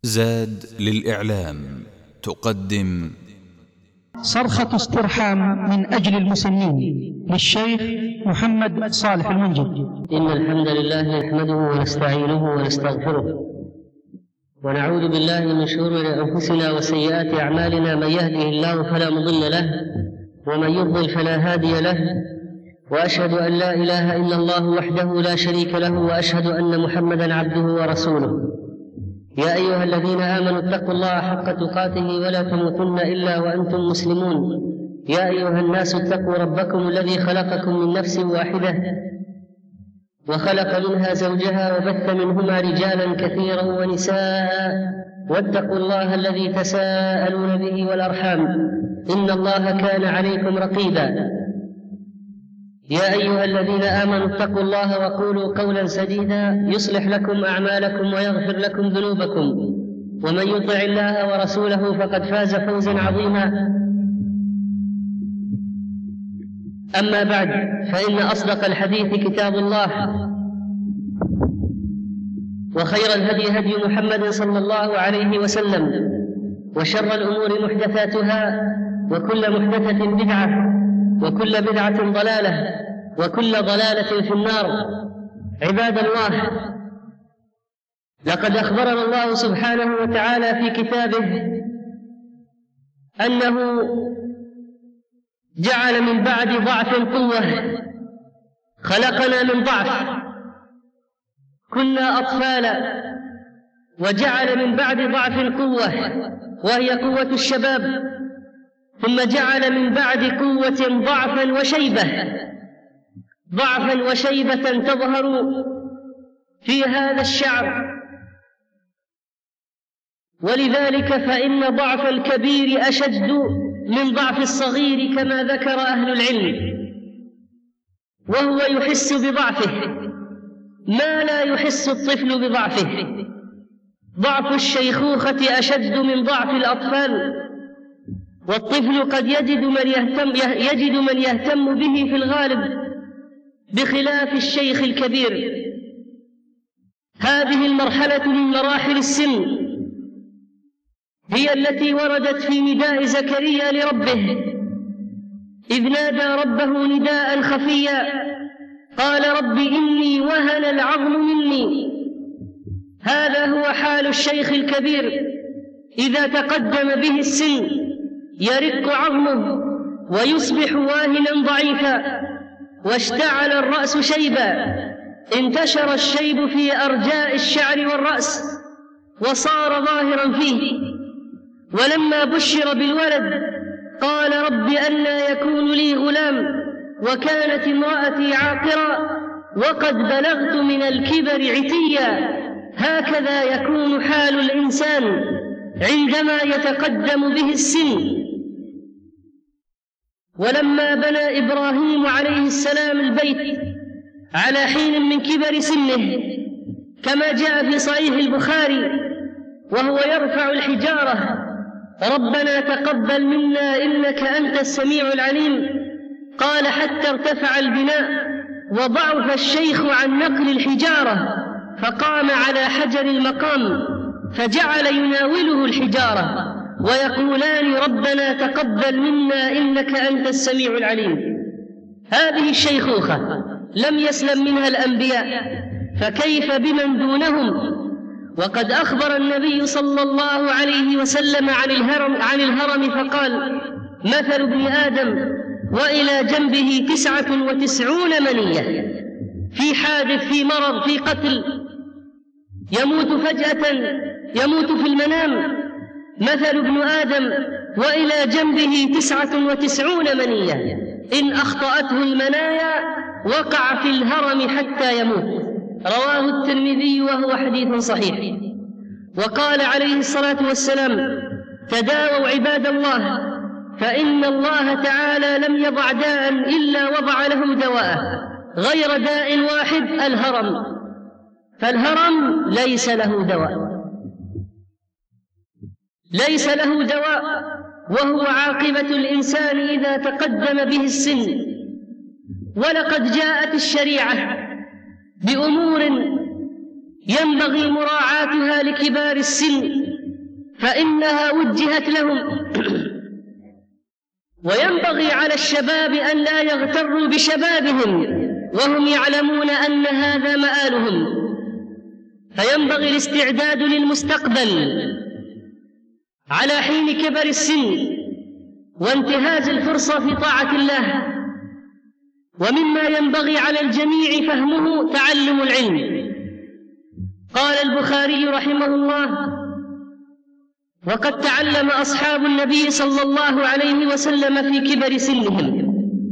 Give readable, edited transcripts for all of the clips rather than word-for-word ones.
زاد للإعلام تقدم صرخة استرحام من أجل المسنين للشيخ محمد صالح المنجد. إن الحمد لله نحمده ونستعينه ونستغفره ونعوذ بالله من شرور أنفسنا وسيئات أعمالنا. من يهده الله فلا مضل له ومن يضلل فلا هادي له، وأشهد أن لا إله إلا الله وحده لا شريك له، وأشهد أن محمدا عبده ورسوله. يا أيها الذين آمنوا اتقوا الله حق تقاته ولا تموتن إلا وأنتم مسلمون. يا أيها الناس اتقوا ربكم الذي خلقكم من نفس واحدة وخلق منها زوجها وبث منهما رجالا كثيرا ونساء، واتقوا الله الذي تساءلون به والأرحام إن الله كان عليكم رقيبا. يا أيها الذين آمنوا اتقوا الله وقولوا قولا سديدا يصلح لكم أعمالكم ويغفر لكم ذنوبكم، ومن يطع الله ورسوله فقد فاز فوزا عظيما. أما بعد، فإن أصدق الحديث كتاب الله، وخير الهدي هدي محمد صلى الله عليه وسلم، وشر الأمور محدثاتها، وكل محدثة بدعة، وكل بدعة ضلالة، وكل ضلالة في النار. عباد الله، لقد أخبرنا الله سبحانه وتعالى في كتابه أنه جعل من بعد ضعف قوة. خلقنا من ضعف، كنا أطفالا، وجعل من بعد ضعف قوة وهي قوة الشباب، ثم جعل من بعد قوة ضعفا وشيبة تظهر في هذا الشعب. ولذلك فإن ضعف الكبير أشد من ضعف الصغير كما ذكر أهل العلم، وهو يحس بضعفه ما لا يحس الطفل بضعفه. ضعف الشيخوخة أشد من ضعف الأطفال، والطفل قد يجد من يهتم به في الغالب بخلاف الشيخ الكبير. هذه المرحلة من مراحل السن هي التي وردت في نداء زكريا لربه إذ نادى ربه نداء خفيا، قال رب إني وهن العظم مني. هذا هو حال الشيخ الكبير إذا تقدم به السن، يرق عظمه ويصبح واهنا ضعيفا، واشتعل الرأس شيبا، انتشر الشيب في أرجاء الشعر والرأس وصار ظاهرا فيه. ولما بشر بالولد قال رب أنى يكون لي غلام وكانت امرأتي عاقرا وقد بلغت من الكبر عتيا. هكذا يكون حال الإنسان عندما يتقدم به السن. ولما بنى إبراهيم عليه السلام البيت على حين من كبر سنه كما جاء في صحيح البخاري، وهو يرفع الحجارة ربنا تقبل منا إنك أنت السميع العليم، قال حتى ارتفع البناء وضعف الشيخ عن نقل الحجارة فقام على حجر المقام فجعل يناوله الحجارة ويقولان ربنا تقبل منا إنك أنت السميع العليم. هذه الشيخوخة لم يسلم منها الأنبياء، فكيف بمن دونهم؟ وقد أخبر النبي صلى الله عليه وسلم عن الهرم فقال مثل ابن آدم وإلى جنبه 99 منية، في حادث، في مرض، في قتل، يموت فجأة، يموت في المنام. مثل ابن آدم وإلى جنبه 99 منية، إن أخطأته المنايا وقع في الهرم حتى يموت. رواه الترمذي وهو حديث صحيح. وقال عليه الصلاة والسلام تداووا عباد الله فإن الله تعالى لم يضع داء إلا وضع له دواء، غير داء واحد الهرم، فالهرم ليس له دواء، ليس له دواء، وهو عاقبة الإنسان إذا تقدم به السن. ولقد جاءت الشريعة بأمور ينبغي مراعاتها لكبار السن فإنها وجهت لهم. وينبغي على الشباب أن لا يغتروا بشبابهم وهم يعلمون أن هذا مآلهم، فينبغي الاستعداد للمستقبل على حين كبر السن وانتهاز الفرصة في طاعة الله. ومما ينبغي على الجميع فهمه تعلم العلم. قال البخاري رحمه الله: وقد تعلم أصحاب النبي صلى الله عليه وسلم في كبر سنهم.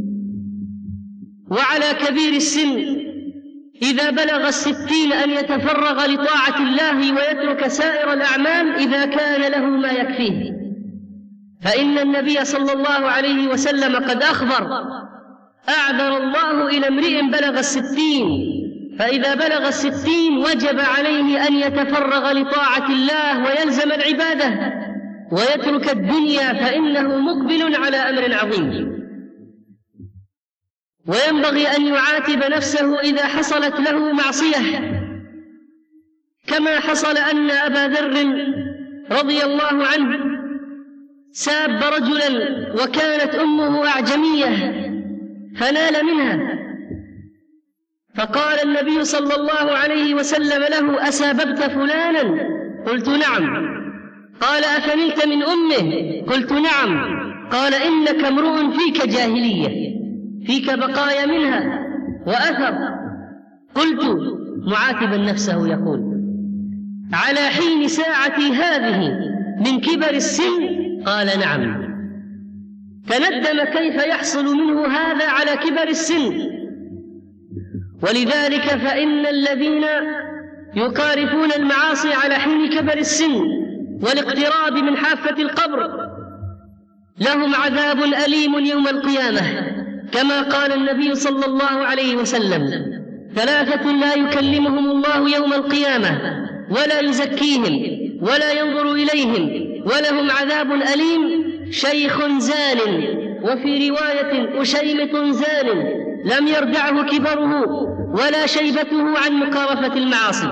وعلى كبير السن إذا بلغ 60 أن يتفرغ لطاعة الله ويترك سائر الأعمال إذا كان له ما يكفيه، فإن النبي صلى الله عليه وسلم قد أخبر: أعذر الله إلى امرئ بلغ 60. فإذا بلغ 60 وجب عليه أن يتفرغ لطاعة الله ويلزم العبادة ويترك الدنيا، فإنه مقبل على أمر عظيم. وينبغي أن يعاتب نفسه إذا حصلت له معصية، كما حصل أن أبا ذر رضي الله عنه ساب رجلا وكانت أمه أعجمية فنال منها، فقال النبي صلى الله عليه وسلم له: أساببت فلانا؟ قلت: نعم. قال: أفنلت من أمه؟ قلت: نعم. قال: إنك امرؤ فيك جاهلية، فيك بقايا منها وأثر. قلت معاتبا نفسه يقول: على حين ساعتي هذه من كبر السن؟ قال: نعم. تندم كيف يحصل منه هذا على كبر السن. ولذلك فإن الذين يقارفون المعاصي على حين كبر السن والاقتراب من حافة القبر لهم عذاب أليم يوم القيامة، كما قال النبي صلى الله عليه وسلم: 3 لا يكلمهم الله يوم القيامة ولا يزكيهم ولا ينظر إليهم ولهم عذاب أليم: شيخ زان، وفي رواية أشيمط زان، لم يردعه كبره ولا شيبته عن مقارفة المعاصي.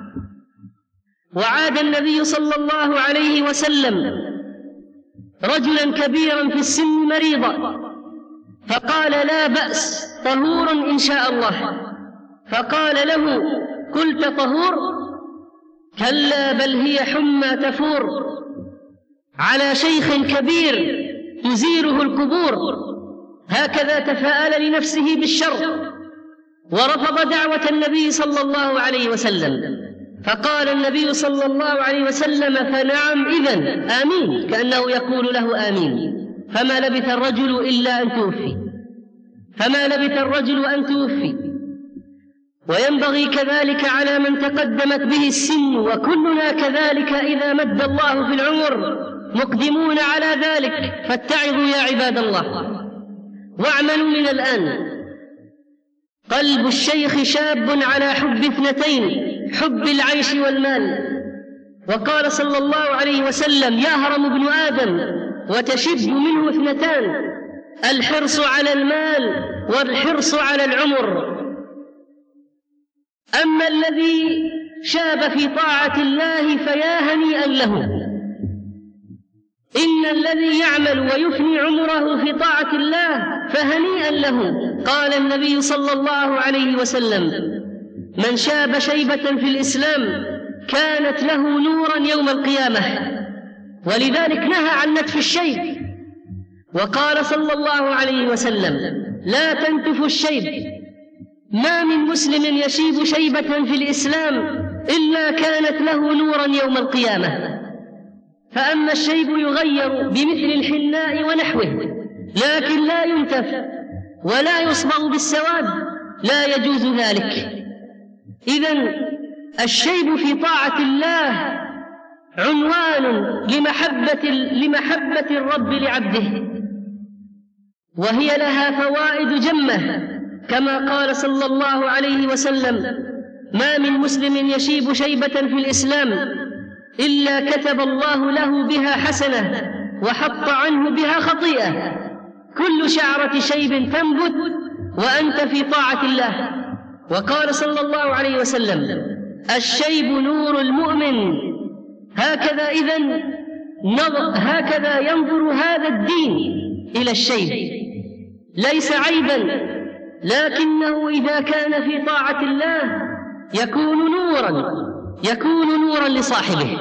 وعاد النبي صلى الله عليه وسلم رجلا كبيرا في السن مريضا، فقال: لا بأس، طهور إن شاء الله. فقال له: قلت طهور؟ كلا، بل هي حمى تفور على شيخ كبير تزيره القبور. هكذا تفاءل لنفسه بالشر ورفض دعوة النبي صلى الله عليه وسلم. فقال النبي صلى الله عليه وسلم: فنعم إذن، آمين، كأنه يقول له آمين. فما لبث الرجل إلا أن توفي، فما لبث الرجل أن توفي. وينبغي كذلك على من تقدمت به السن، وكلنا كذلك إذا مد الله في العمر مقدمون على ذلك، فاتعظوا يا عباد الله واعملوا من الآن. قلب الشيخ شاب على حب 2: حب العيش والمال. وقال صلى الله عليه وسلم: يهرم ابن آدم وتشب منه 2: الحرص على المال والحرص على العمر. أما الذي شاب في طاعة الله فيا هنيئا له. إن الذي يعمل ويفني عمره في طاعة الله فهنيئا له. قال النبي صلى الله عليه وسلم: من شاب شيبة في الإسلام كانت له نورا يوم القيامة. ولذلك نهى عن نتف الشيب، وقال صلى الله عليه وسلم: لا تنتفوا الشيب. ما من مسلم يشيب شيبة في الإسلام إلا كانت له نورا يوم القيامة. فأما الشيب يغير بمثل الحناء ونحوه، لكن لا ينتف ولا يصبغ بالسواد، لا يجوز ذلك. إذن الشيب في طاعة الله عنوان لمحبة الرب لعبده، وهي لها فوائد جمة، كما قال صلى الله عليه وسلم: ما من مسلم يشيب شيبة في الإسلام إلا كتب الله له بها حسنة وحط عنه بها خطيئة. كل شعرة شيب تنبت وأنت في طاعة الله. وقال صلى الله عليه وسلم: الشيب نور المؤمن. هكذا إذن هكذا ينظر هذا الدين إلى الشيب، ليس عيبا، لكنه إذا كان في طاعة الله يكون نورا لصاحبه.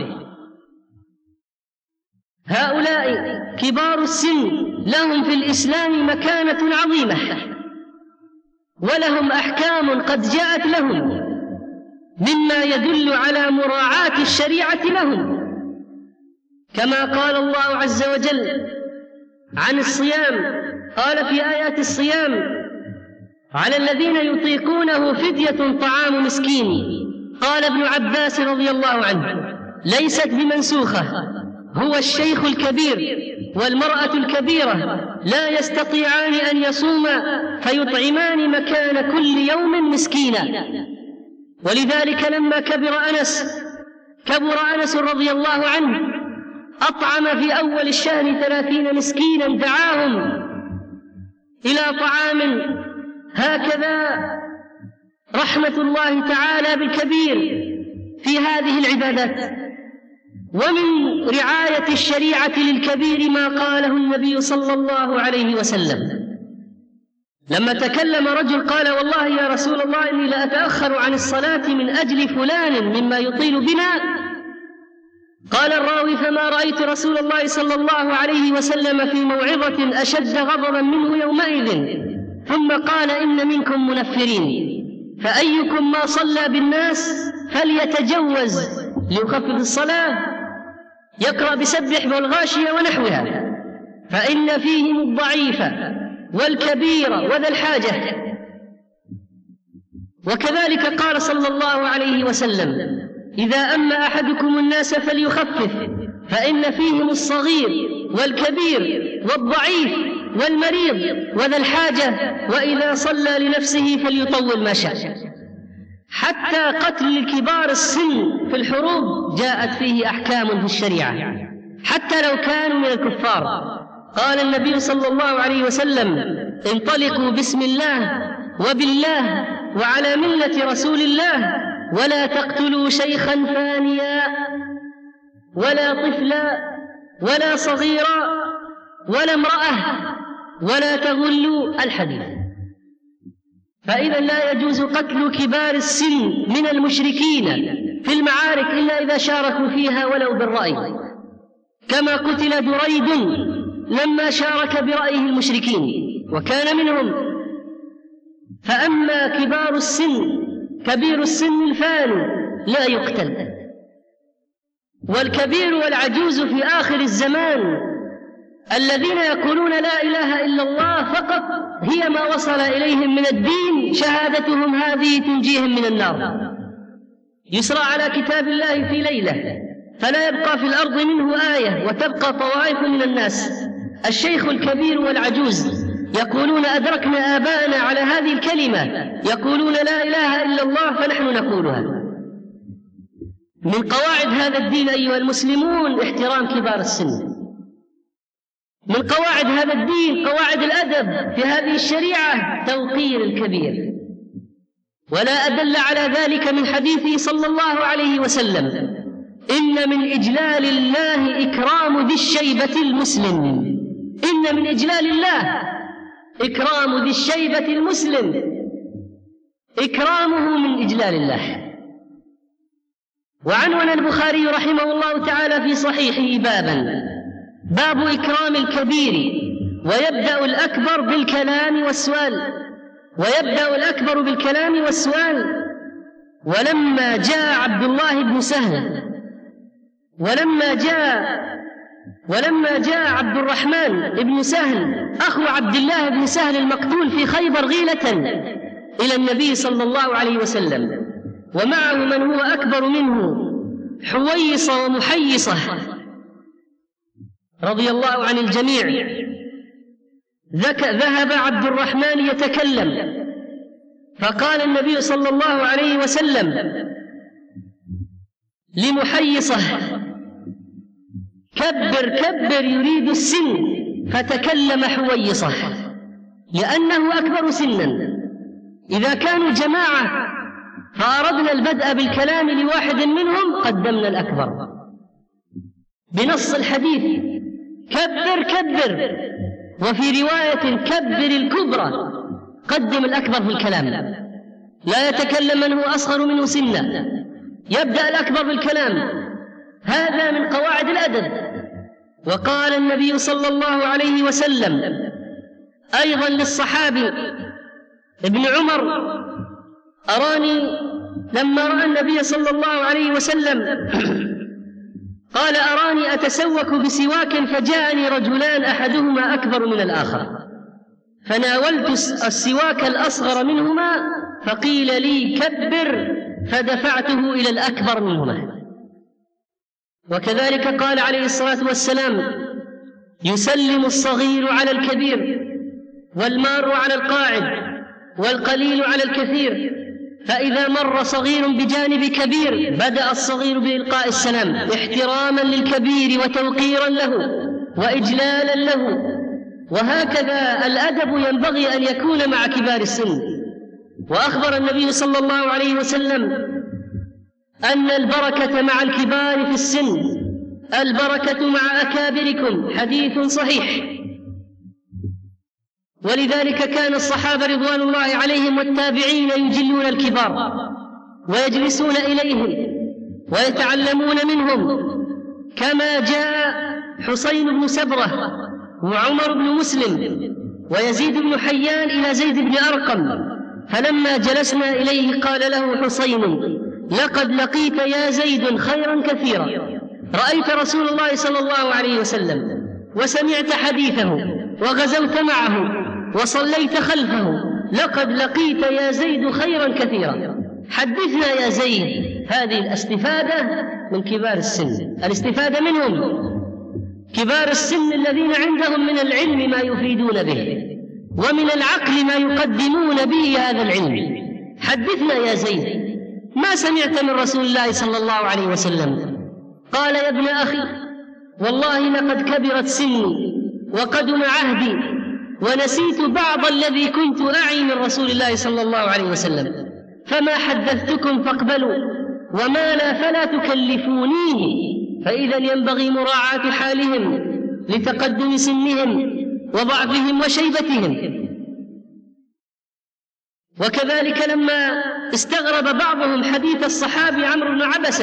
هؤلاء كبار السن لهم في الإسلام مكانة عظيمة، ولهم أحكام قد جاءت لهم مما يدل على مراعاة الشريعة لهم، كما قال الله عز وجل عن الصيام، قال في آيات الصيام: على الذين يطيقونه فدية طعام مسكين. قال ابن عباس رضي الله عنه: ليست بمنسوخة، هو الشيخ الكبير والمرأة الكبيرة لا يستطيعان أن يصوما فيطعمان مكان كل يوم مسكينا. ولذلك لما كبر أنس رضي الله عنه أطعم في أول الشهر 30 مسكينا، دعاهم إلى طعام. هكذا رحمة الله تعالى بالكبير في هذه العبادات. ومن رعاية الشريعة للكبير ما قاله النبي صلى الله عليه وسلم لما تكلم رجل قال: والله يا رسول الله إني لأتأخر عن الصلاة من أجل فلان مما يطيل بنا. قال الراوي: فما رأيت رسول الله صلى الله عليه وسلم في موعظة أشد غضبا منه يومئذ. ثم قال: إن منكم منفرين، فأيكم ما صلى بالناس فليتجوز ليخفف الصلاة، يقرأ بسبح والغاشية ونحوها، فإن فيهم الضعيف والكبير وذا الحاجة. وكذلك قال صلى الله عليه وسلم: إذا أما أحدكم الناس فليخفف، فإن فيهم الصغير والكبير والضعيف والمريض وذا الحاجة، وإذا صلى لنفسه فليطول ما شاء. حتى قتل كبار السن في الحروب جاءت فيه أحكام في الشريعة، حتى لو كانوا من الكفار. قال النبي صلى الله عليه وسلم: انطلقوا بسم الله وبالله وعلى ملة رسول الله، ولا تقتلوا شيخا فانيا ولا طفلا ولا صغيرا ولا امرأة ولا تغلوا الحديث. فإذا لا يجوز قتل كبار السن من المشركين في المعارك إلا إذا شاركوا فيها ولو بالرأي، كما قتل دريد لما شارك برأيه المشركين وكان منهم. فأما كبير السن الفاني لا يقتل. والكبير والعجوز في آخر الزمان الذين يقولون لا إله إلا الله فقط هي ما وصل إليهم من الدين، شهادتهم هذه تنجيهم من النار. يسرى على كتاب الله في ليلة فلا يبقى في الأرض منه آية، وتبقى طوائف من الناس. الشيخ الكبير والعجوز يقولون أدركنا آباءنا على هذه الكلمة، يقولون لا إله إلا الله فنحن نقولها. من قواعد هذا الدين أيها المسلمون احترام كبار السن. من قواعد هذا الدين، قواعد الأدب في هذه الشريعة، توقير الكبير. ولا أدل على ذلك من حديثه صلى الله عليه وسلم: إن من إجلال الله إكرام ذي الشيبة المسلم. إن من إجلال الله إكرام ذي الشيبة المسلم، إكرامه من إجلال الله. وعنون البخاري رحمه الله تعالى في صحيحه باب إكرام الكبير، ويبدأ الأكبر بالكلام والسؤال. ولما جاء عبد الله بن سهل ولما جاء عبد الرحمن بن سهل أخو عبد الله بن سهل المقتول في خيبر غيلة إلى النبي صلى الله عليه وسلم، ومعه من هو أكبر منه حويصة ومحيصة رضي الله عن الجميع. ذهب عبد الرحمن يتكلم، فقال النبي صلى الله عليه وسلم لمحيصة: كبر يريد السن، فتكلم حويصة لأنه أكبر سنا. إذا كانوا جماعة فأردنا البدء بالكلام لواحد منهم قدمنا الأكبر، بنص الحديث: كبر كبر. وفي رواية: كبر الكبرى. قدم الأكبر في الكلام، لا يتكلم من هو أصغر منه سنا، يبدأ الأكبر بالكلام. هذا من قواعد الأدب. وقال النبي صلى الله عليه وسلم أيضا للصحابي ابن عمر: لما رأى النبي صلى الله عليه وسلم قال: أراني أتسوك بسواك فجاءني رجلان أحدهما أكبر من الآخر، فناولت السواك الأصغر منهما فقيل لي: كبر، فدفعته إلى الأكبر منهما. وكذلك قال عليه الصلاة والسلام: يسلم الصغير على الكبير، والمار على القاعد، والقليل على الكثير، فإذا مر صغير بجانب كبير بدأ الصغير بإلقاء السلام احتراما للكبير وتوقيرا له وإجلالا له. وهكذا الأدب ينبغي أن يكون مع كبار السن. وأخبر النبي صلى الله عليه وسلم أن البركة مع الكبار في السن، البركة مع أكابركم، حديث صحيح. ولذلك كان الصحابة رضوان الله عليهم والتابعين يجلون الكبار ويجلسون إليهم ويتعلمون منهم، كما جاء حسين بن سبرة وعمر بن مسلم ويزيد بن حيان إلى زيد بن أرقم، فلما جلسنا إليه قال له حسين: لقد لقيت يا زيد خيرا كثيرا، رأيت رسول الله صلى الله عليه وسلم وسمعت حديثه وغزوت معه وصليت خلفه، لقد لقيت يا زيد خيرا كثيرا، حدثنا يا زيد. هذه الاستفادة من كبار السن، الاستفادة منهم كبار السن الذين عندهم من العلم ما يفيدون به ومن العقل ما يقدمون به هذا العلم. حدثنا يا زيد، ما سمعت من رسول الله صلى الله عليه وسلم؟ قال: يا ابن أخي، والله لقد كبرت سني وقدم عهدي ونسيت بعض الذي كنت أعي من رسول الله صلى الله عليه وسلم، فما حدثتكم فاقبلوا، وما لا فلا تكلفونيه، فإذا ينبغي مراعاة حالهم لتقدم سنهم وضعفهم وشيبتهم. وكذلك لما استغرب بعضهم حديث الصحابي عمرو بن عبسة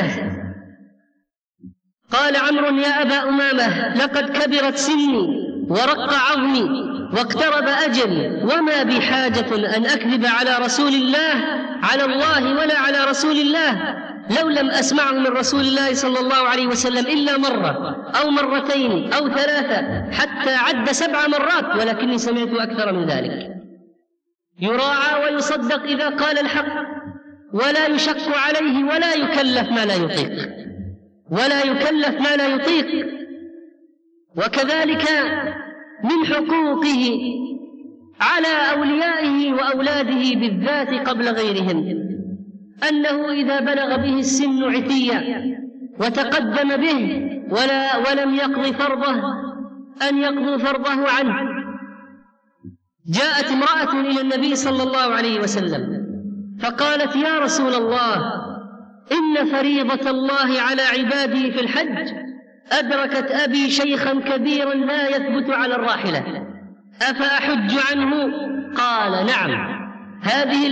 قال عمرو: يا أبا أمامة، لقد كبرت سني ورق عظمي واقترب أجلي، وما بي حاجة أن أكذب على رسول الله، على الله ولا على رسول الله، لو لم أسمعه من رسول الله صلى الله عليه وسلم إلا مرة أو مرتين أو ثلاثة، حتى عد 7 مرات، ولكني سمعت أكثر من ذلك. يراعى ويصدق إذا قال الحق، ولا يشق عليه، ولا يكلف ما لا يطيق، ولا يكلف ما لا يطيق. وكذلك من حقوقه على أوليائه وأولاده بالذات قبل غيرهم أنه إذا بلغ به السن عتيا وتقدم به ولم يقض فرضه أن يقضوا فرضه عنه. جاءت امرأة إلى النبي صلى الله عليه وسلم فقالت: يا رسول الله، إن فريضة الله على عباده في الحج أدركت أبي شيخا كبيرا لا يثبت على الراحلة، أفأحج عنه؟ قال: نعم. هذه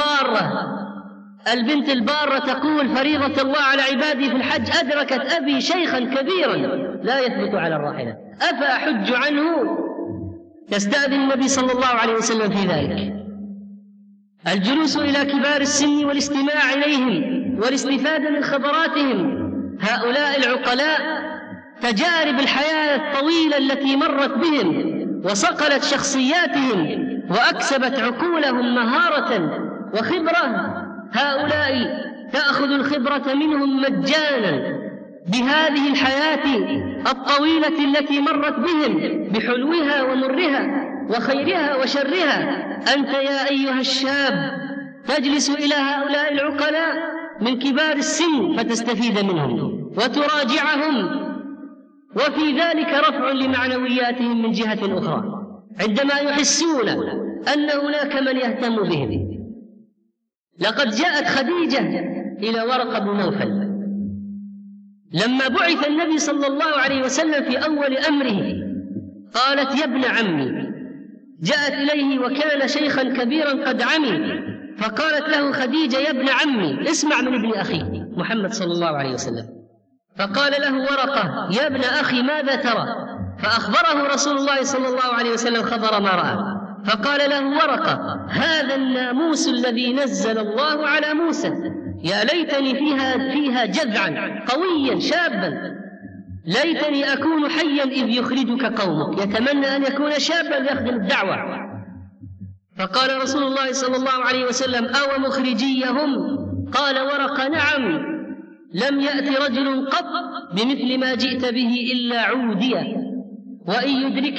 البنت البارة تقول: فريضة الله على عباده في الحج أدركت أبي شيخا كبيرا لا يثبت على الراحلة، أفأحج عنه؟ يستأذن النبي صلى الله عليه وسلم في ذلك. الجلوس إلى كبار السن والاستماع إليهم والاستفادة من خبراتهم. هؤلاء العقلاء تجارب الحياة الطويلة التي مرت بهم وصقلت شخصياتهم وأكسبت عقولهم مهارة وخبرة، هؤلاء تأخذ الخبرة منهم مجانا بهذه الحياة الطويلة التي مرت بهم بحلوها ومرها وخيرها وشرها. أنت يا أيها الشاب تجلس إلى هؤلاء العقلاء من كبار السن فتستفيد منهم وتراجعهم، وفي ذلك رفع لمعنوياتهم من جهة أخرى عندما يحسون أن هناك من يهتم بهم. لقد جاءت خديجة إلى ورقة بن نوفل لما بعث النبي صلى الله عليه وسلم في أول أمره قالت: يا ابن عمي. جاءت إليه وكان شيخا كبيرا قد عمي، فقالت له خديجة: يا ابن عمي، اسمع من ابن أخي محمد صلى الله عليه وسلم. فقال له ورقة: يا ابن أخي، ماذا ترى؟ فأخبره رسول الله صلى الله عليه وسلم خبر ما رأى، فقال له ورقة: هذا الناموس الذي نزل الله على موسى، يا ليتني فيها جذعا قويا شابا، ليتني أكون حيا إذ يخرجك قومك. يتمنى أن يكون شابا يخدم الدعوة. فقال رسول الله صلى الله عليه وسلم: أو مخرجيهم؟ قال ورقة: نعم، لم يأت رجل قط بمثل ما جئت به إلا عودية، وإن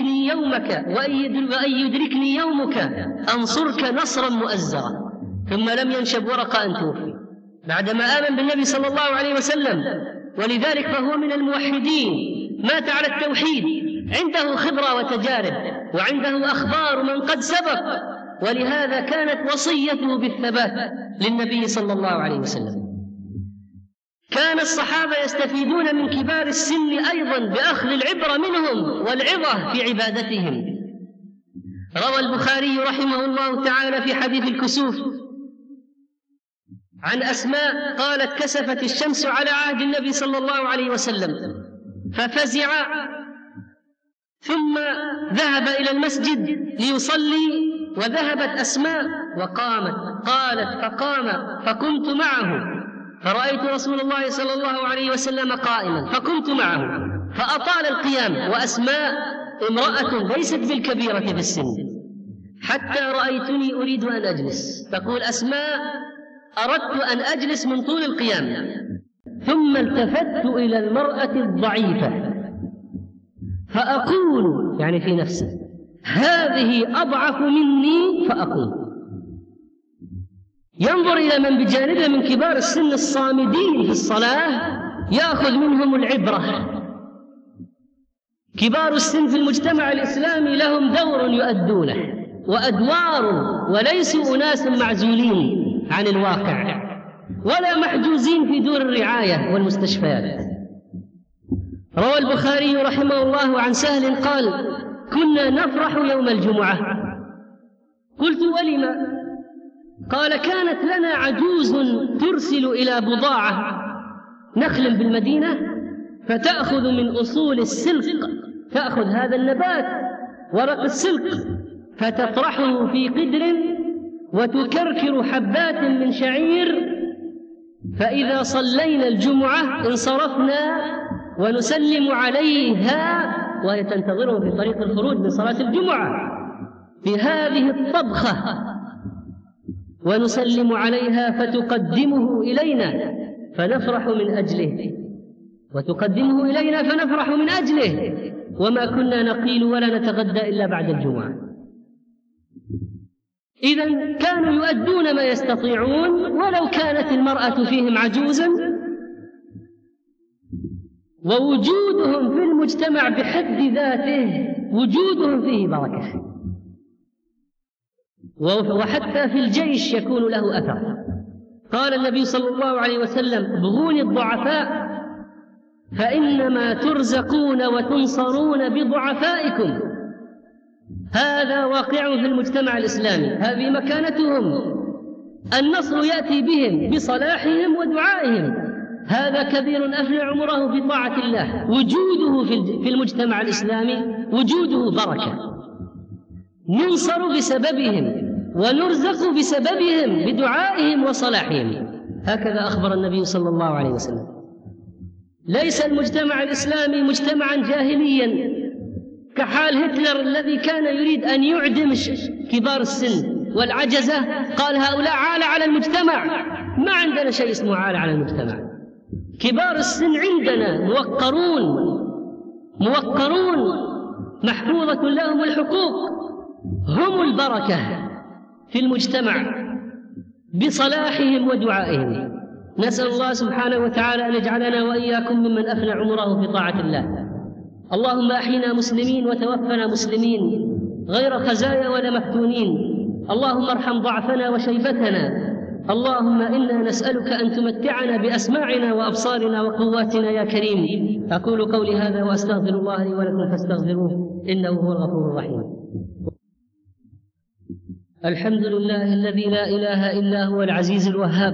يدركني يومك أنصرك نصرا مؤزرا. ثم لم ينشب ورقة أن توفي بعدما آمن بالنبي صلى الله عليه وسلم، ولذلك فهو من الموحدين، مات على التوحيد، عنده خبرة وتجارب، وعنده أخبار من قد سبق، ولهذا كانت وصيته بالثبات للنبي صلى الله عليه وسلم. كان الصحابة يستفيدون من كبار السن أيضا بأخذ العبرة منهم والعظة في عبادتهم. روى البخاري رحمه الله تعالى في حديث الكسوف عن أسماء قالت: كسفت الشمس على عهد النبي صلى الله عليه وسلم ففزع، ثم ذهب إلى المسجد ليصلي، وذهبت أسماء وقامت، قالت: فقام فكنت معه، فرأيت رسول الله صلى الله عليه وسلم قائما فكنت معه، فأطال القيام، وأسماء امرأة ليست بالكبيرة في السن، حتى رأيتني أريد أن أجلس. تقول أسماء: أردت أن أجلس من طول القيام، ثم التفت إلى المرأة الضعيفة فأقول، يعني في نفسي: هذه أضعف مني، فأقول. ينظر إلى من بجانبه من كبار السن الصامدين في الصلاة يأخذ منهم العبرة. كبار السن في المجتمع الإسلامي لهم دور يؤدونه وأدوار، وليسوا أناس معزولين عن الواقع ولا محجوزين في دور الرعاية والمستشفيات. روى البخاري رحمه الله عن سهل قال: كنا نفرح يوم الجمعة. قلت: ولما؟ قال: كانت لنا عجوز ترسل إلى بضاعة نخل بالمدينة، فتأخذ من أصول السلق، تأخذ هذا النبات ورق السلق فتطرحه في قدر وتكركر حبات من شعير، فإذا صلينا الجمعة انصرفنا ونسلم عليها، وهي تنتظره في طريق الخروج من صلاة الجمعة في هذه الطبخة، ونسلم عليها فتقدمه إلينا فنفرح من أجله، وتقدمه إلينا فنفرح من أجله، وما كنا نقيل ولا نتغدى إلا بعد الجمعة. إذن كانوا يؤدون ما يستطيعون، ولو كانت المرأة فيهم عجوزا، ووجودهم في المجتمع بحد ذاته وجودهم فيه بركة، وحتى في الجيش يكون له أثر. قال النبي صلى الله عليه وسلم: ابغوني الضعفاء فإنما ترزقون وتنصرون بضعفائكم. هذا واقع في المجتمع الإسلامي، هذه مكانتهم، النصر يأتي بهم بصلاحهم ودعائهم. هذا كبير أفنى عمره في طاعة الله، وجوده في المجتمع الإسلامي وجوده بركة، ننصر بسببهم ونرزق بسببهم بدعائهم وصلاحهم. هكذا أخبر النبي صلى الله عليه وسلم. ليس المجتمع الإسلامي مجتمعا جاهليا كحال هتلر الذي كان يريد أن يعدم كبار السن والعجزة، قال هؤلاء عالة على المجتمع. ما عندنا شيء اسمه عالة على المجتمع. كبار السن عندنا موقرون محفوظة لهم الحقوق، هم البركة في المجتمع بصلاحهم ودعائهم. نسأل الله سبحانه وتعالى أن يجعلنا وإياكم ممن أفنى عمره في طاعة الله. اللهم أحينا مسلمين وتوفنا مسلمين غير خزايا ولا مفتونين. اللهم ارحم ضعفنا وشيبتنا، اللهم إنا نسألك أن تمتعنا بأسماعنا وأبصارنا وقواتنا يا كريم. أقول قولي هذا وأستغفر الله لي ولكم فاستغفروه إنه هو الغفور الرحيم. الحمد لله الذي لا إله إلا هو العزيز الوهاب.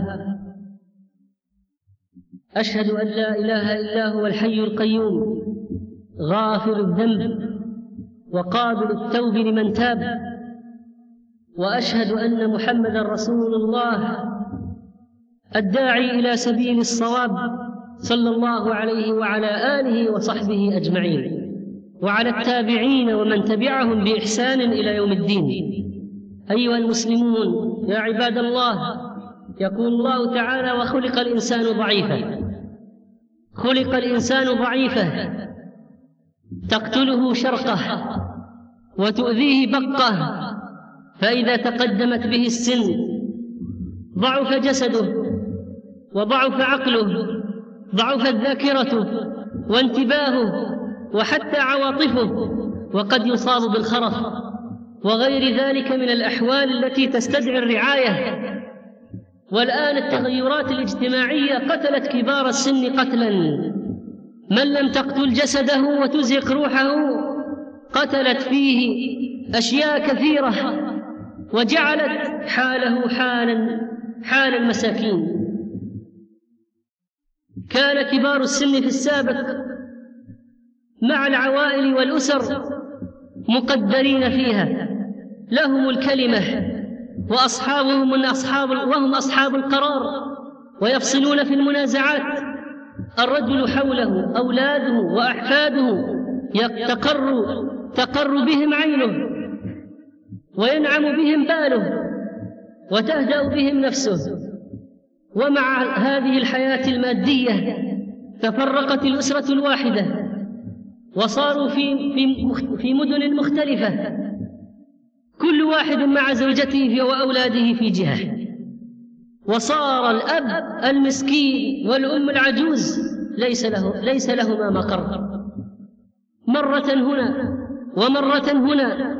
أشهد أن لا إله إلا هو الحي القيوم غافر الذنب وقابل التوب لمن تاب. وأشهد أن محمدا رسول الله الداعي إلى سبيل الصواب صلى الله عليه وعلى آله وصحبه أجمعين وعلى التابعين ومن تبعهم بإحسان إلى يوم الدين. أيها المسلمون يا عباد الله، يقول الله تعالى: وخلق الإنسان ضعيفا. خلق الإنسان ضعيفا تقتله شرقه وتؤذيه بقه، فإذا تقدمت به السن ضعف جسده وضعف عقله، ضعفت ذاكرته وانتباهه وحتى عواطفه، وقد يصاب بالخرف وغير ذلك من الأحوال التي تستدعي الرعاية. والآن التغيرات الاجتماعية قتلت كبار السن قتلا، من لم تقتل جسده وتزهق روحه قتلت فيه أشياء كثيرة وجعلت حاله حال المساكين. كان كبار السن في السابق مع العوائل والأسر مقدرين فيها، لهم الكلمة وأصحابهم وهم أصحاب القرار، ويفصلون في المنازعات. الرجل حوله أولاده وأحفاده تقر بهم عينه وينعم بهم باله وتهدأ بهم نفسه. ومع هذه الحياة المادية تفرقت الأسرة الواحدة وصاروا في مدن مختلفة، كل واحد مع زوجته وأولاده في جهة، وصار الأب المسكين والأم العجوز ليس لهما مقر، مرة هنا ومرة هنا.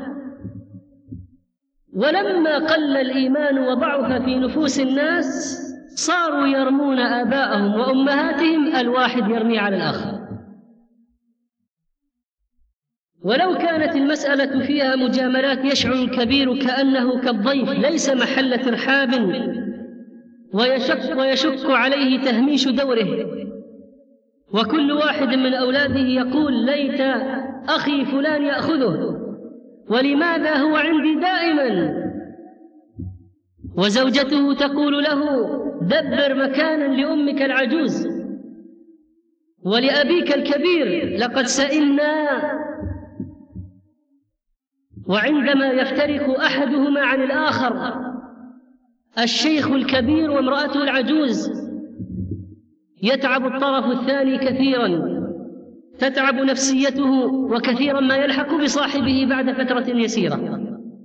ولما قل الإيمان وضعف في نفوس الناس صاروا يرمون آباءهم وأمهاتهم، الواحد يرمي على الآخر. ولو كانت المسألة فيها مجاملات يشعر الكبير كأنه كالضيف ليس محل ترحاب ويشك عليه تهميش دوره، وكل واحد من أولاده يقول: ليت أخي فلان يأخذه، ولماذا هو عندي دائما؟ وزوجته تقول له: دبر مكانا لأمك العجوز ولأبيك الكبير، لقد سئلنا. وعندما يفترق أحدهما عن الآخر، الشيخ الكبير وامرأته العجوز، يتعب الطرف الثاني كثيرا، تتعب نفسيته، وكثيرا ما يلحق بصاحبه بعد فترة يسيرة.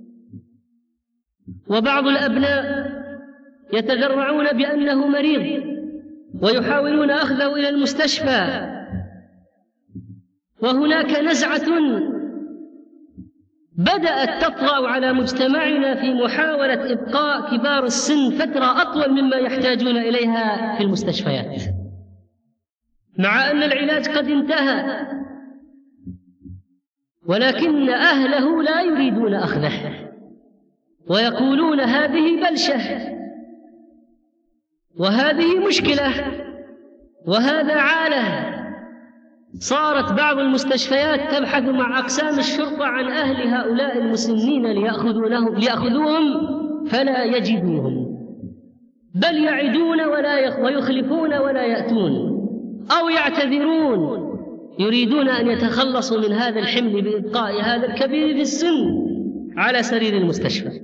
وبعض الأبناء يتذرعون بأنه مريض ويحاولون أخذه إلى المستشفى. وهناك نزعة بدأت تطرأ على مجتمعنا في محاولة إبقاء كبار السن فترة أطول مما يحتاجون إليها في المستشفيات، مع أن العلاج قد انتهى، ولكن أهله لا يريدون أخذه ويقولون: هذه بلشة، وهذه مشكلة، وهذا عالة. صارت بعض المستشفيات تبحث مع أقسام الشرطة عن أهل هؤلاء المسنين ليأخذوهم فلا يجدوهم، بل يعدون ويخلفون ولا يأتون، أو يعتذرون، يريدون أن يتخلصوا من هذا الحمل بإبقاء هذا الكبير في السن على سرير المستشفى.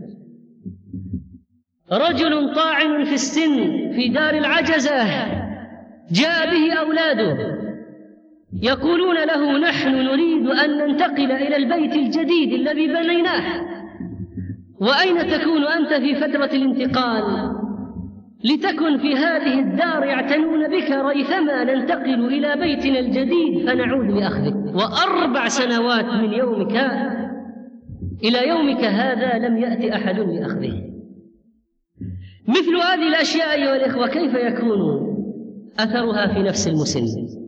رجل طاعن في السن في دار العجزة جاء به أولاده يقولون له: نحن نريد أن ننتقل إلى البيت الجديد الذي بنيناه، وأين تكون أنت في فترة الانتقال؟ لتكن في هذه الدار يعتنون بك ريثما ننتقل إلى بيتنا الجديد فنعود لأخذك. و4 سنوات من يومك إلى يومك هذا لم يأتي أحد لأخذه. مثل هذه الأشياء أيها الإخوة كيف يكون أثرها في نفس المسن؟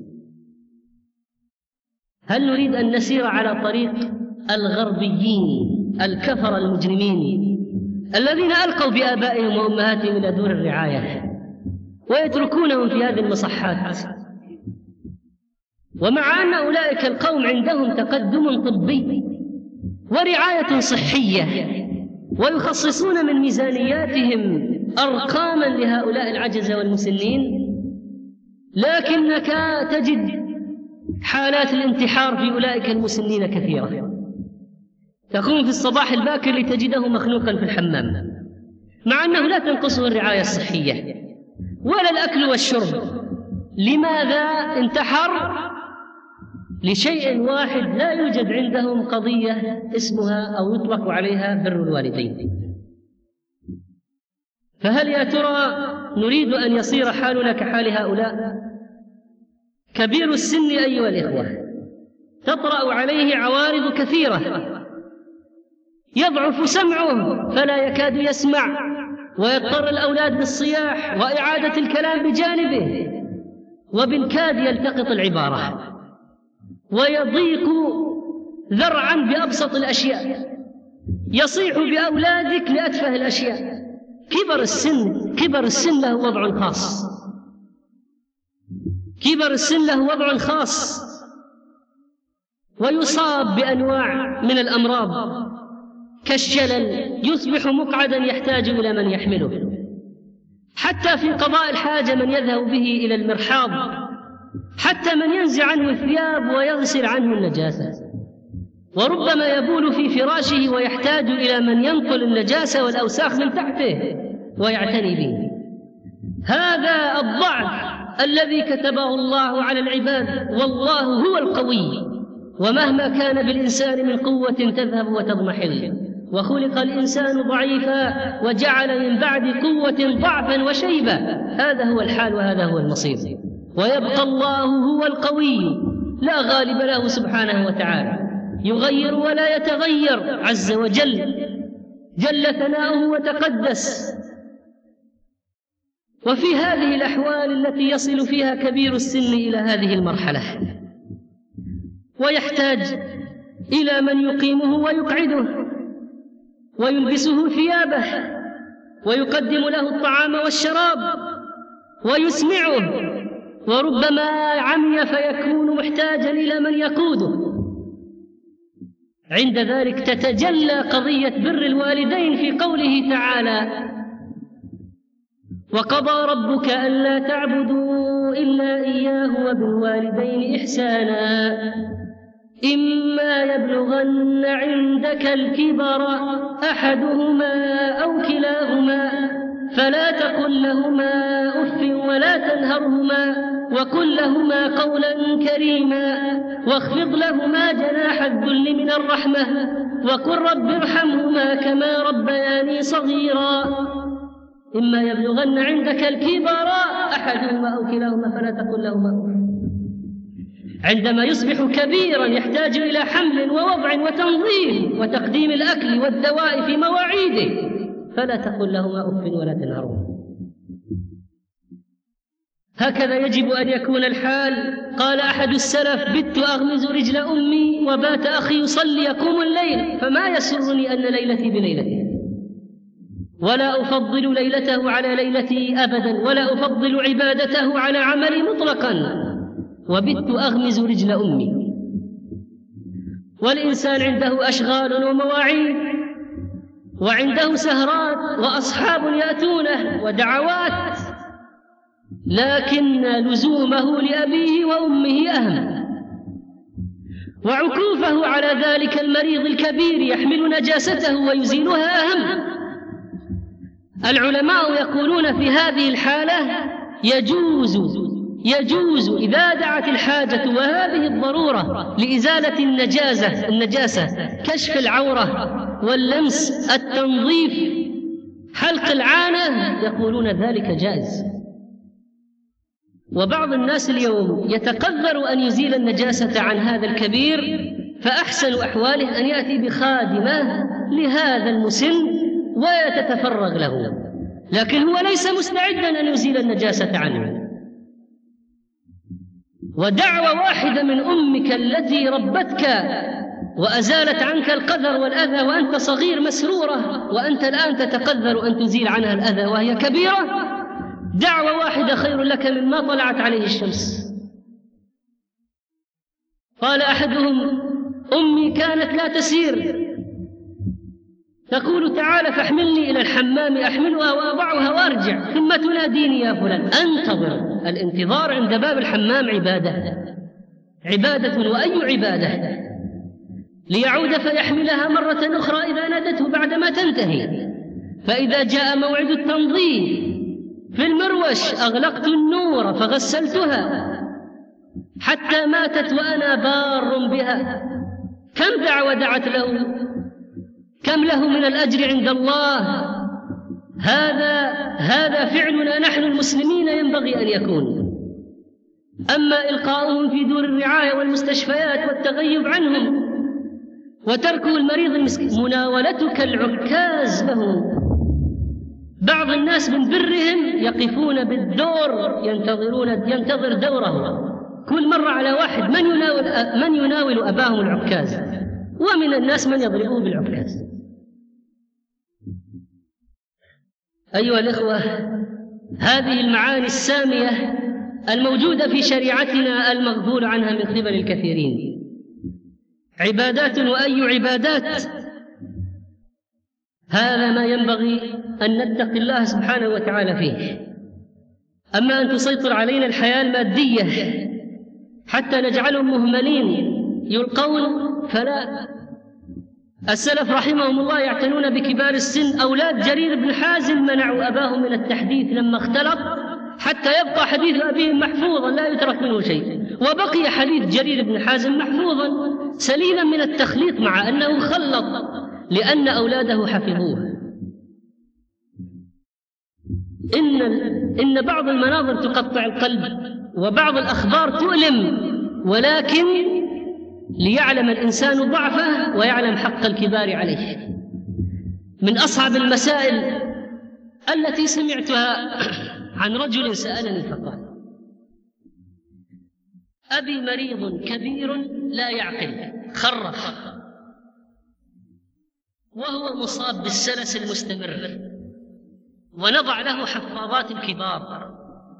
هل نريد أن نسير على طريق الغربيين الكفر المجرمين الذين ألقوا بآبائهم وأمهاتهم إلى دور الرعاية ويتركونهم في هذه المصحات، ومع أن أولئك القوم عندهم تقدم طبي ورعاية صحية ويخصصون من ميزانياتهم أرقاما لهؤلاء العجزة والمسنين، لكنك تجد حالات الانتحار في أولئك المسنين كثيرة. تقوم في الصباح الباكر لتجده مخنوقا في الحمام، مع أنه لا تنقصه الرعاية الصحية ولا الأكل والشرب. لماذا انتحر؟ لشيء واحد لا يوجد عندهم قضية اسمها أو يطلق عليها بر الوالدين. فهل يا ترى نريد أن يصير حالنا كحال هؤلاء؟ كبير السن أيها الإخوة تطرأ عليه عوارض كثيرة، يضعف سمعه فلا يكاد يسمع، ويضطر الأولاد بالصياح وإعادة الكلام بجانبه، وبالكاد يلتقط العبارة، ويضيق ذرعا بأبسط الأشياء، يصيح بأولادك لأتفه الأشياء. كبر السن له وضع خاص، كبر السن له وضع خاص، ويصاب بأنواع من الأمراض كالشلل، يصبح مقعدا يحتاج إلى من يحمله، حتى في قضاء الحاجة من يذهب به إلى المرحاض، حتى من ينزع عنه الثياب ويغسل عنه النجاسة، وربما يبول في فراشه ويحتاج إلى من ينقل النجاسة والأوساخ من تحته ويعتني به. هذا الضعف الذي كتبه الله على العباد، والله هو القوي، ومهما كان بالإنسان من قوة تذهب وتضمحل، وخلق الإنسان ضعيفا وجعل من بعد قوة ضعفا وشيبا. هذا هو الحال وهذا هو المصير، ويبقى الله هو القوي لا غالب له سبحانه وتعالى، يغير ولا يتغير عز وجل، جل ثناؤه وتقدس. وفي هذه الأحوال التي يصل فيها كبير السن إلى هذه المرحلة ويحتاج إلى من يقيمه ويقعده ويلبسه ثيابه ويقدم له الطعام والشراب ويسمعه، وربما عمي فيكون محتاجا إلى من يقوده. عند ذلك تتجلى قضية بر الوالدين في قوله تعالى: وقضى ربك ألا تعبدوا إلا إياه وبالوالدين إحسانا إما يبلغن عندك الكبر أحدهما أو كلاهما فلا تقل لهما أف ولا تنهرهما وقل لهما قولا كريما واخفض لهما جناح الذل من الرحمة وقل رب ارحمهما كما ربياني صغيرا إما يبلغن عندك الكبر أحدهما أو كلاهما فلا تقل لهما أف. عندما يصبح كبيرا يحتاج إلى حمل ووضع وتنظيف وتقديم الأكل والدواء في مواعيده فلا تقل لهما أف ولا تنهرهما. هكذا يجب أن يكون الحال. قال أحد السلف: بت أغمز رجل أمي وبات أخي يصلي يقوم الليل فما يسرني أن ليلتي بليلته، ولا أفضل ليلته على ليلتي أبدا، ولا أفضل عبادته على عملي مطلقا، وبت أغمز رجل أمي. والإنسان عنده أشغال ومواعيد وعنده سهرات وأصحاب يأتونه ودعوات، لكن لزومه لأبيه وأمه أهم، وعكوفه على ذلك المريض الكبير يحمل نجاسته ويزيلها أهم. العلماء يقولون في هذه الحالة يجوز إذا دعت الحاجة وهذه الضرورة لإزالة النجاسة كشف العورة واللمس التنظيف حلق العانة، يقولون ذلك جائز. وبعض الناس اليوم يتقذر أن يزيل النجاسة عن هذا الكبير، فأحسن أحواله أن يأتي بخادمة لهذا المسن ويتتفرغ له، لكن هو ليس مستعدا أن يزيل النجاسة عنه. ودعوة واحدة من أمك التي ربتك وأزالت عنك القذر والأذى وأنت صغير مسرورة، وأنت الآن تتقذر أن تزيل عنها الأذى وهي كبيرة، دعوة واحدة خير لك مما طلعت عليه الشمس. قال أحدهم: أمي كانت لا تسير، تقول: تعال فاحملني إلى الحمام أحملها وأضعها وأرجع، ثم تناديني: يا فلان. أنتظر. الانتظار عند باب الحمام عبادة وأي عبادة، ليعود فيحملها مرة أخرى إذا نادته بعدما تنتهي. فإذا جاء موعد التنظيف في المروش أغلقت النور فغسلتها حتى ماتت وأنا بار بها. كم دعوة دعت له، كم له من الأجر عند الله. هذا فعلنا نحن المسلمين ينبغي أن يكون. أما إلقاؤهم في دور الرعاية والمستشفيات والتغيب عنهم وتركه المريض المسكين، مناولتك العكاز له. بعض الناس من برهم يقفون بالدور ينتظر دوره، كل مرة على واحد من يناول أباهم العكاز، ومن الناس من يضربه بالعكاز. أيها الإخوة، هذه المعاني السامية الموجودة في شريعتنا المغفول عنها من قبل الكثيرين عبادات وأي عبادات. هذا ما ينبغي أن نتقي الله سبحانه وتعالى فيه. أما أن تسيطر علينا الحياة المادية حتى نجعلهم مهملين يلقون، فلا. السلف رحمهم الله يعتنون بكبار السن. أولاد جرير بن حازم منعوا أباهم من التحديث لما اختلط حتى يبقى حديث أبيهم محفوظا لا يترك منه شيء، وبقي حديث جرير بن حازم محفوظا سليما من التخليط، مع أنه خلط لأن أولاده حفظوه. إن بعض المناظر تقطع القلب وبعض الأخبار تؤلم، ولكن ليعلم الإنسان ضعفه ويعلم حق الكبار عليه. من أصعب المسائل التي سمعتها عن رجل سألني فقال: أبي مريض كبير لا يعقل، خرف، وهو مصاب بالسلس المستمر، ونضع له حفاضات الكبار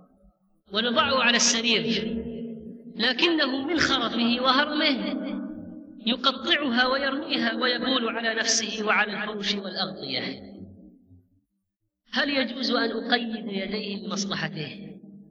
ونضعه على السرير، لكنه من خرفه وهرمه يقطعها ويرميها ويبول على نفسه وعلى الفرش والأغطية. هل يجوز أن أقيد يديه لمصلحته؟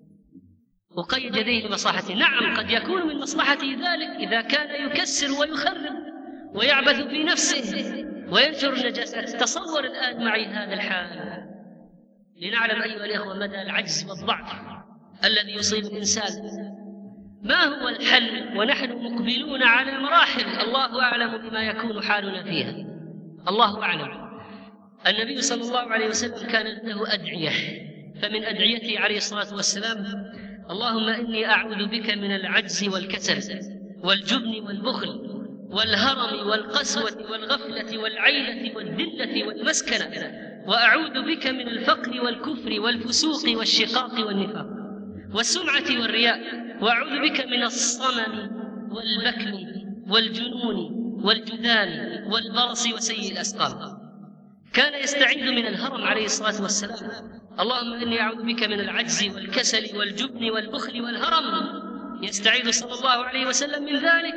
أقيد يديه لمصلحته؟ نعم، قد يكون من مصلحته ذلك إذا كان يكسر ويخرب ويعبث في نفسه وينشر النجاسات. تصور الآن معي هذا الحال لنعلم أيها الأخوة مدى العجز والضعف الذي يصيب الإنسان. ما هو الحل ونحن مقبلون على مراحل الله أعلم بما يكون حالنا فيها، الله أعلم. النبي صلى الله عليه وسلم كان له أدعية، فمن أدعيته عليه الصلاة والسلام: اللهم إني أعوذ بك من العجز والكسل والجبن والبخل والهرم والقسوة والغفلة والعيلة والذلة والمسكنة، وأعوذ بك من الفقر والكفر والفسوق والشقاق والنفاق والسمعة والرياء، وأعوذ بك من الصمم والبكم والجنون والجذام والبرص وسيء الأسقام. كان يستعيذ من الهرم عليه الصلاة والسلام: اللهم إني أعوذ بك من العجز والكسل والجبن والبخل والهرم. يستعيذ صلى الله عليه وسلم من ذلك،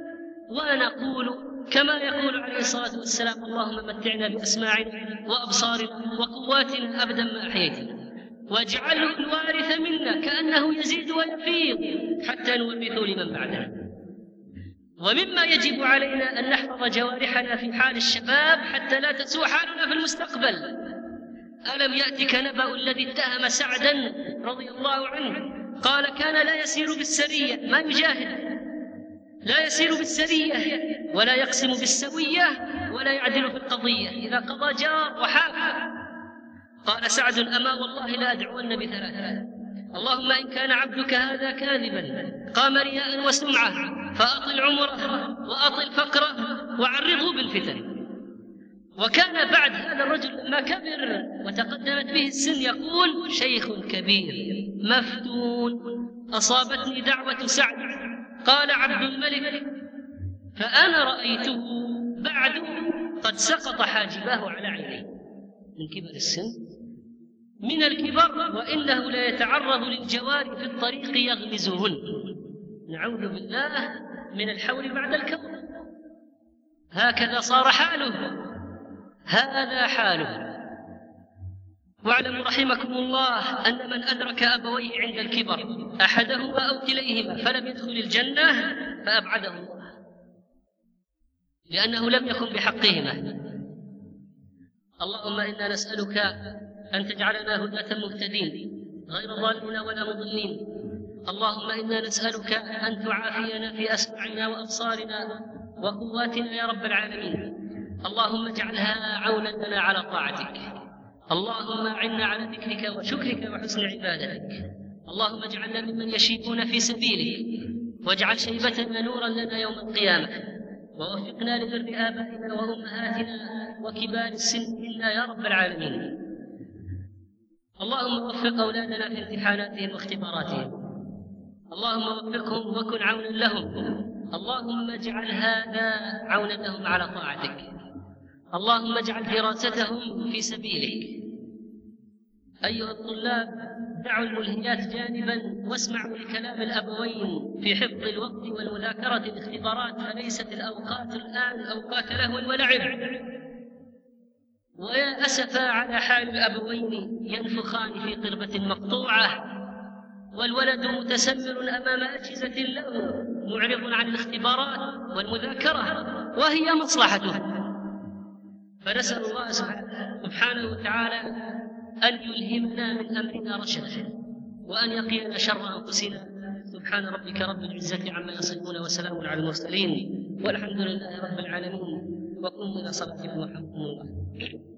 ونقول كما يقول عليه الصلاة والسلام: اللهم متعنا بأسماعنا وأبصارنا وقواتنا أبدا ما أحييتنا، واجعله الوارث منا كأنه يزيد ويفيض حتى نورثه لمن بعدنا. ومما يجب علينا أن نحفظ جوارحنا في حال الشباب حتى لا تسوء حالنا في المستقبل. ألم يأتك نبأ الذي اتهم سعدا رضي الله عنه؟ قال: كان لا يسير بالسرية، ما يجاهد، لا يسير بالسرية ولا يقسم بالسوية ولا يعدل في القضية، إذا قضى جار وحاف. قال سعد: أما والله لا أدعون بثلاثة: اللهم إن كان عبدك هذا كاذبا قام رياء وسمعة فأطل عمره وأطل فقره وعرضه بالفتن. وكان بعد هذا الرجل لما كبر وتقدمت به السن يقول: شيخ كبير مفتون أصابتني دعوة سعد. قال عبد الملك: فأنا رأيته بعد قد سقط حاجباه على عينيه من كبر السن، من الكبر، وإنه لا يتعرض للجوار في الطريق يغمزهن. نعوذ بالله من الحول بعد الكبر. هكذا صار حاله، هذا حاله. واعلموا رحمكم الله أن من أدرك أبويه عند الكبر أحدهما أو كليهما فلم يدخل الجنة فأبعده الله، لأنه لم يكن بحقهما. اللهم إنا نسألك أن تجعلنا هداة مهتدين غير ضالين ولا مضلين. اللهم إنا نسألك أن تعافينا في أسماعنا وأبصارنا وقواتنا يا رب العالمين. اللهم اجعلها عونا لنا على طاعتك. اللهم أعنا على ذكرك وشكرك وحسن عبادتك. اللهم اجعلنا ممن يشيبون في سبيلك، واجعل شيبتنا نورا لنا يوم القيامة، ووفقنا لبر آبائنا وأمهاتنا وكبار السن منا يا رب العالمين. اللهم وفق أولادنا في امتحاناتهم واختباراتهم. اللهم وفقهم وكن عونا لهم. اللهم اجعل هذا عونا لهم على طاعتك. اللهم اجعل دراستهم في سبيلك. أيها الطلاب، دعوا الملهيات جانبا واسمعوا لكلام الأبوين في حفظ الوقت والمذاكرة الاختبارات، فليست الأوقات الآن أوقات لهو ولعب. ويا أسفا على حال الأبوين ينفخان في قربة مقطوعة، والولد متسمر أمام أجهزة له معرض عن الاختبارات والمذاكرة وهي مصلحته. فنسأل الله سبحانه وتعالى أن يلهمنا من أمرنا رشدا، وأن يقينا شر أنفسنا. سبحان ربك رب العزة عما يصفون وسلام على المرسلين، والحمد لله رب العالمين. وقوموا إلى صلاتكم ورحمكم الله.